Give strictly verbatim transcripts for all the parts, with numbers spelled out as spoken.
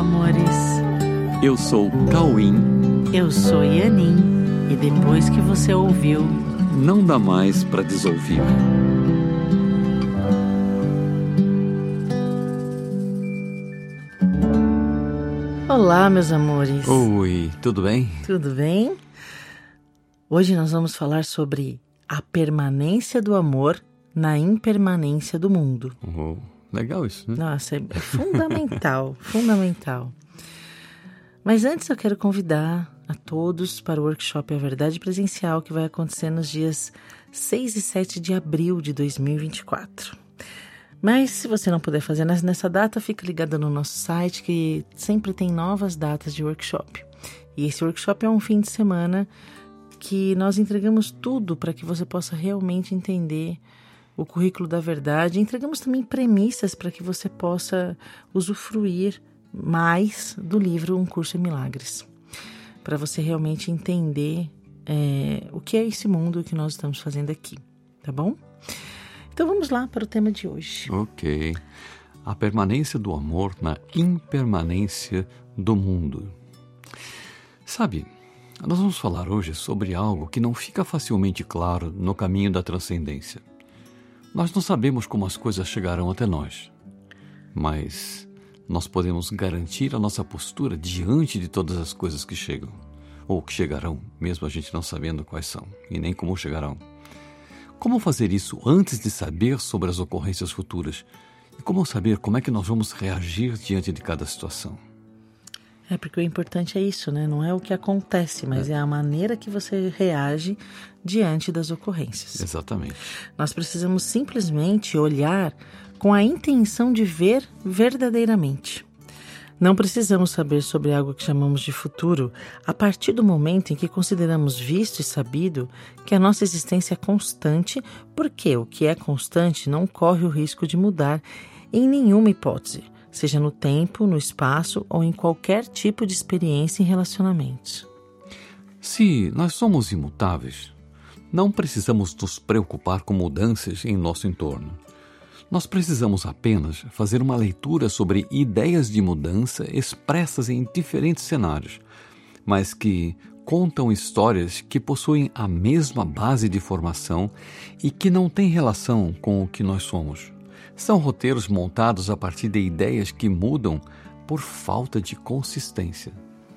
amores. Eu sou Cauim. Eu sou Yanin. E depois que você ouviu, não dá mais para desouvir. Olá, meus amores. Oi, tudo bem? Tudo bem? Hoje nós vamos falar sobre a permanência do amor na impermanência do mundo. Oh, legal isso, né? Nossa, é fundamental, fundamental. Mas antes eu quero convidar a todos para o workshop A Verdade Presencial que vai acontecer nos dias seis e sete de abril de dois mil e vinte e quatro. Mas se você não puder fazer nessa data, fica ligado no nosso site que sempre tem novas datas de workshop. E esse workshop é um fim de semana que nós entregamos tudo para que você possa realmente entender o currículo da verdade. Entregamos também premissas para que você possa usufruir mais do livro Um Curso em Milagres, para você realmente entender é, o que é esse mundo que nós estamos fazendo aqui, tá bom? Então vamos lá para o tema de hoje. Ok. A permanência do amor na impermanência do mundo. Sabe, nós vamos falar hoje sobre algo que não fica facilmente claro no caminho da transcendência. Nós não sabemos como as coisas chegarão até nós, mas nós podemos garantir a nossa postura diante de todas as coisas que chegam, ou que chegarão, mesmo a gente não sabendo quais são e nem como chegarão. Como fazer isso antes de saber sobre as ocorrências futuras? E como saber como é que nós vamos reagir diante de cada situação? É porque o importante é isso, né? Não é o que acontece, mas é, é a maneira que você reage diante das ocorrências. Exatamente. Nós precisamos simplesmente olhar com a intenção de ver verdadeiramente. Não precisamos saber sobre algo que chamamos de futuro a partir do momento em que consideramos visto e sabido que a nossa existência é constante, porque o que é constante não corre o risco de mudar em nenhuma hipótese, seja no tempo, no espaço ou em qualquer tipo de experiência em relacionamentos. Se nós somos imutáveis, não precisamos nos preocupar com mudanças em nosso entorno. Nós precisamos apenas fazer uma leitura sobre ideias de mudança expressas em diferentes cenários, mas que contam histórias que possuem a mesma base de formação e que não têm relação com o que nós somos. São roteiros montados a partir de ideias que mudam por falta de consistência.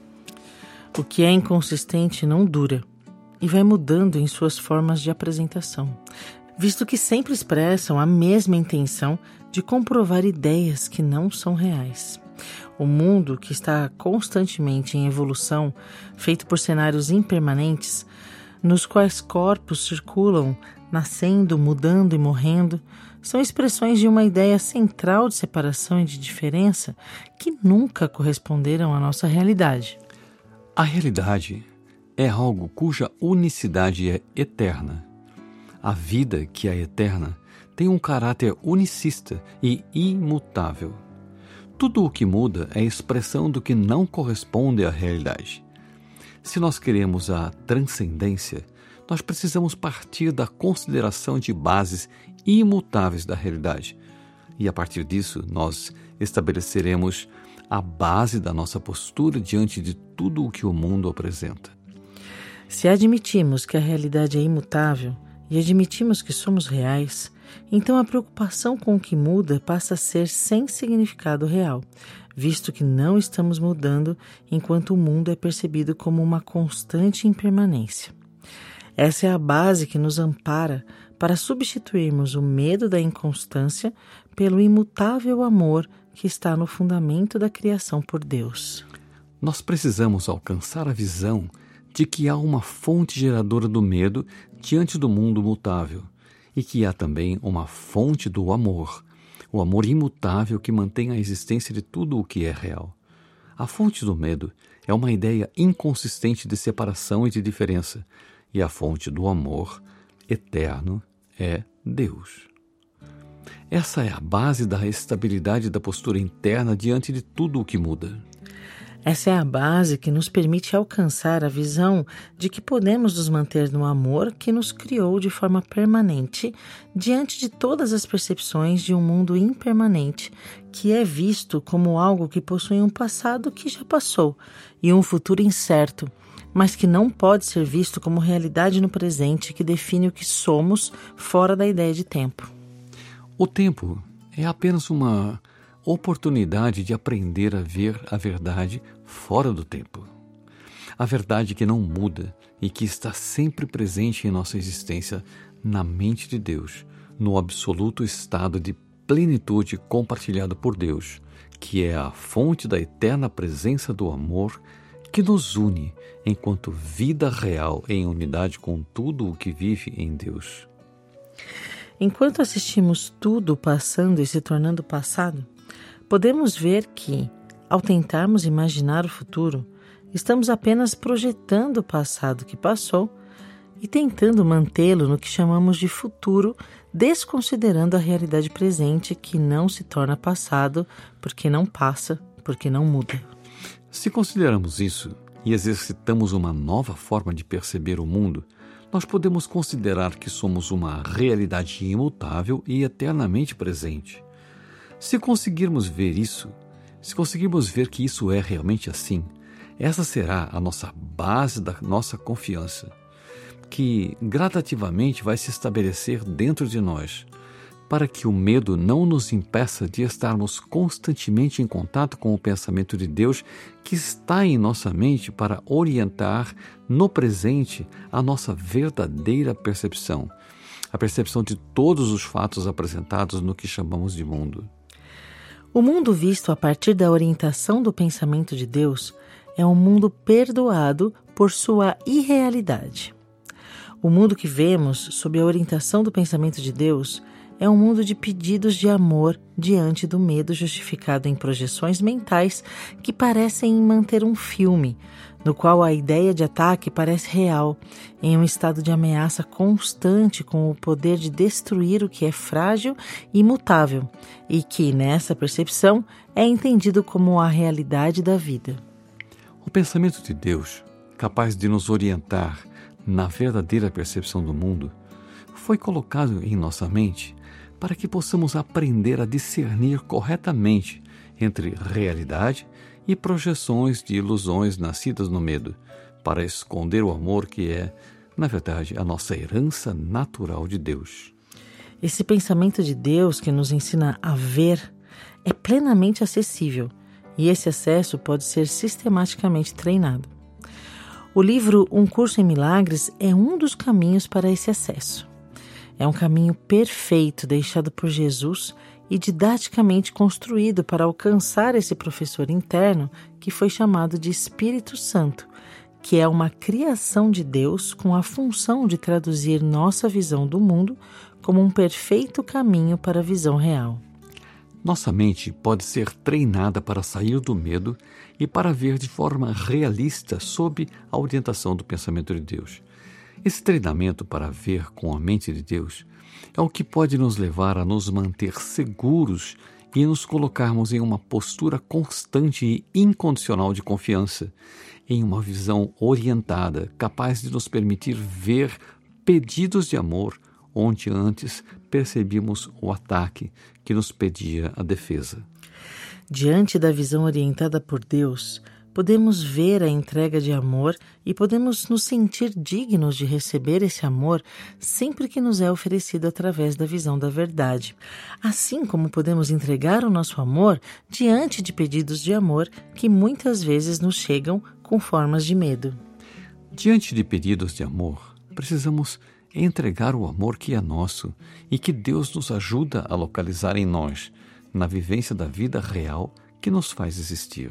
O que é inconsistente não dura e vai mudando em suas formas de apresentação, visto que sempre expressam a mesma intenção de comprovar ideias que não são reais. O mundo, que está constantemente em evolução, feito por cenários impermanentes, nos quais corpos circulam, nascendo, mudando e morrendo, são expressões de uma ideia central de separação e de diferença que nunca corresponderam à nossa realidade. A realidade é algo cuja unicidade é eterna. A vida, que é eterna, tem um caráter unicista e imutável. Tudo o que muda é expressão do que não corresponde à realidade. Se nós queremos a transcendência, nós precisamos partir da consideração de bases imutáveis da realidade. E a partir disso, nós estabeleceremos a base da nossa postura diante de tudo o que o mundo apresenta. Se admitimos que a realidade é imutável, e admitimos que somos reais, então a preocupação com o que muda passa a ser sem significado real, visto que não estamos mudando enquanto o mundo é percebido como uma constante impermanência. Essa é a base que nos ampara para substituirmos o medo da inconstância pelo imutável amor que está no fundamento da criação por Deus. Nós precisamos alcançar a visão de que há uma fonte geradora do medo diante do mundo mutável e que há também uma fonte do amor, o amor imutável que mantém a existência de tudo o que é real. A fonte do medo é uma ideia inconsistente de separação e de diferença, e a fonte do amor eterno é Deus. Essa é a base da estabilidade da postura interna diante de tudo o que muda. Essa é a base que nos permite alcançar a visão de que podemos nos manter no amor que nos criou de forma permanente diante de todas as percepções de um mundo impermanente que é visto como algo que possui um passado que já passou e um futuro incerto, mas que não pode ser visto como realidade no presente que define o que somos fora da ideia de tempo. O tempo é apenas uma oportunidade de aprender a ver a verdade fora do tempo. A verdade que não muda e que está sempre presente em nossa existência na mente de Deus, no absoluto estado de plenitude compartilhado por Deus, que é a fonte da eterna presença do amor que nos une enquanto vida real em unidade com tudo o que vive em Deus. Enquanto assistimos tudo passando e se tornando passado, podemos ver que, ao tentarmos imaginar o futuro, estamos apenas projetando o passado que passou e tentando mantê-lo no que chamamos de futuro, desconsiderando a realidade presente que não se torna passado porque não passa, porque não muda. Se consideramos isso e exercitamos uma nova forma de perceber o mundo, nós podemos considerar que somos uma realidade imutável e eternamente presente. Se conseguirmos ver isso, se conseguirmos ver que isso é realmente assim, essa será a nossa base da nossa confiança, que gradativamente vai se estabelecer dentro de nós, para que o medo não nos impeça de estarmos constantemente em contato com o pensamento de Deus que está em nossa mente para orientar no presente a nossa verdadeira percepção, a percepção de todos os fatos apresentados no que chamamos de mundo. O mundo visto a partir da orientação do pensamento de Deus é um mundo perdoado por sua irrealidade. O mundo que vemos sob a orientação do pensamento de Deus é um mundo de pedidos de amor diante do medo justificado em projeções mentais que parecem manter um filme, no qual a ideia de ataque parece real, em um estado de ameaça constante com o poder de destruir o que é frágil e imutável, e que, nessa percepção, é entendido como a realidade da vida. O pensamento de Deus, capaz de nos orientar na verdadeira percepção do mundo, foi colocado em nossa mente para que possamos aprender a discernir corretamente entre realidade e projeções de ilusões nascidas no medo, para esconder o amor que é, na verdade, a nossa herança natural de Deus. Esse pensamento de Deus que nos ensina a ver é plenamente acessível e esse acesso pode ser sistematicamente treinado. O livro Um Curso em Milagres é um dos caminhos para esse acesso. É um caminho perfeito deixado por Jesus e didaticamente construído para alcançar esse professor interno que foi chamado de Espírito Santo, que é uma criação de Deus com a função de traduzir nossa visão do mundo como um perfeito caminho para a visão real. Nossa mente pode ser treinada para sair do medo e para ver de forma realista sob a orientação do pensamento de Deus. Esse treinamento para ver com a mente de Deus é o que pode nos levar a nos manter seguros e nos colocarmos em uma postura constante e incondicional de confiança, em uma visão orientada, capaz de nos permitir ver pedidos de amor onde antes percebíamos o ataque que nos pedia a defesa. Diante da visão orientada por Deus, podemos ver a entrega de amor e podemos nos sentir dignos de receber esse amor sempre que nos é oferecido através da visão da verdade. Assim como podemos entregar o nosso amor diante de pedidos de amor que muitas vezes nos chegam com formas de medo. Diante de pedidos de amor, precisamos entregar o amor que é nosso e que Deus nos ajuda a localizar em nós, na vivência da vida real que nos faz existir.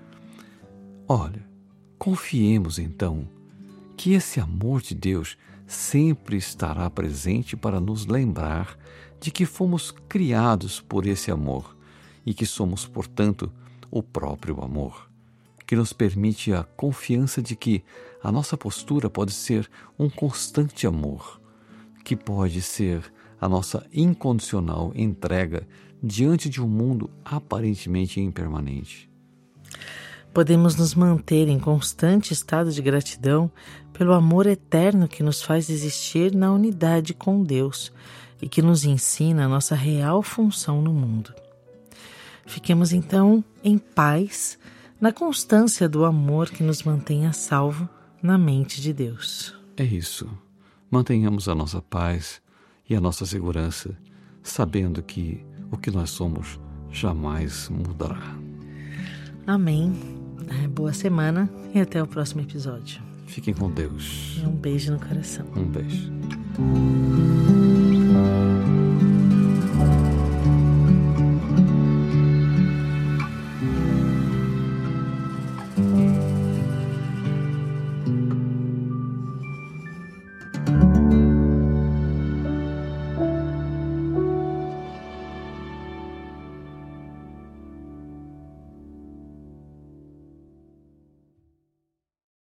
Olha, confiemos então que esse amor de Deus sempre estará presente para nos lembrar de que fomos criados por esse amor e que somos, portanto, o próprio amor, que nos permite a confiança de que a nossa postura pode ser um constante amor, que pode ser a nossa incondicional entrega diante de um mundo aparentemente impermanente. Podemos nos manter em constante estado de gratidão pelo amor eterno que nos faz existir na unidade com Deus e que nos ensina a nossa real função no mundo. Fiquemos então em paz, na constância do amor que nos mantém a salvo na mente de Deus. É isso. Mantenhamos a nossa paz e a nossa segurança, sabendo que o que nós somos jamais mudará. Amém. Boa semana e até o próximo episódio. Fiquem com Deus. Um beijo no coração. Um beijo.